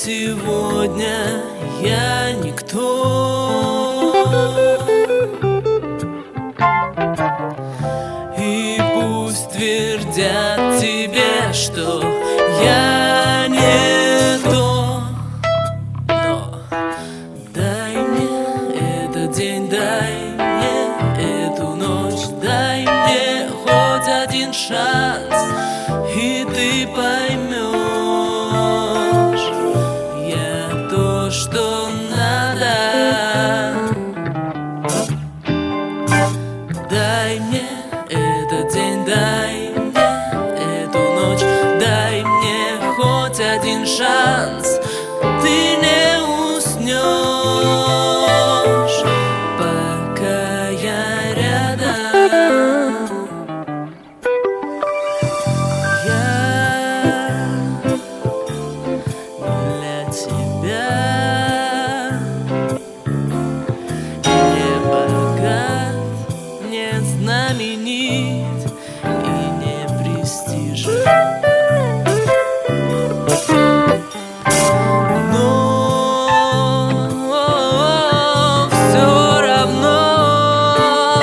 сегодня я никто, и пусть твердят тебе, что я не то, но дай мне этот день, дай мне эту ночь, дай мне хоть один шанс, и ты поймешь, я то, что надо. Дай мне этот день, дай мне эту ночь, дай мне хоть один шанс, ты не уснешь, пока я рядом. Я для тебя не богат, не знаменит и не престижен, но все равно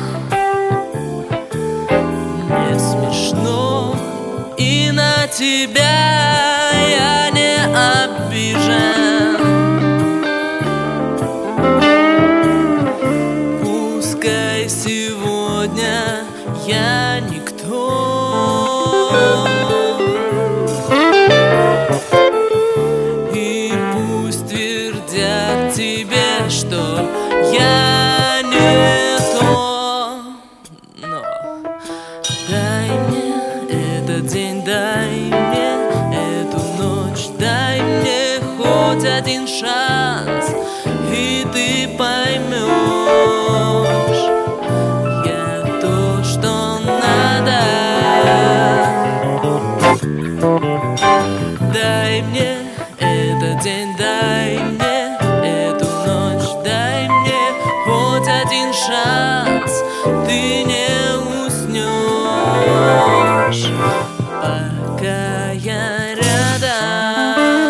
мне смешно, и на тебя я не обижен. Пускай сегодня я никто, и пусть твердят тебе, что я не то, но дай мне этот день, дай мне эту ночь, дай мне хоть один шанс, и ты поймешь, я то, что надо. Дай мне этот день, дай мне эту ночь, дай мне хоть один шанс, ты не уснешь, пока я рядом.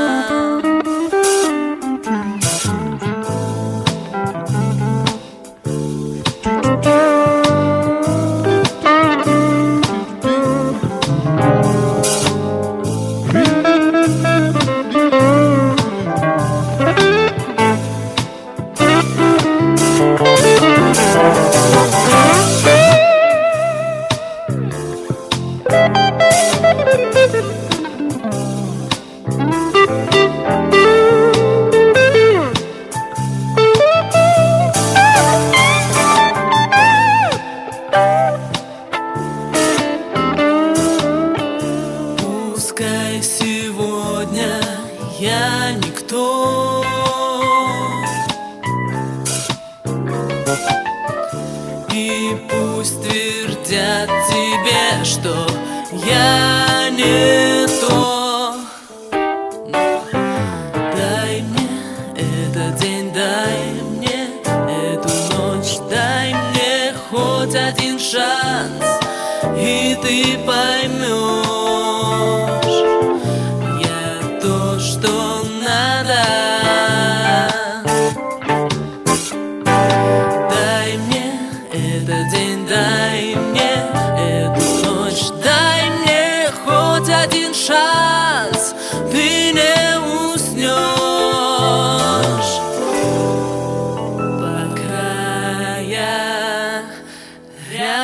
Пускай сегодня я никто, и пусть твердят тебе, что я не то, но дай мне этот день, дай мне эту ночь, дай мне хоть один шанс, и ты поймешь, я то, что надо. Дай мне этот день, дай мне эту ночь, дай мне хоть один шанс, ты не уснешь, пока я рядом.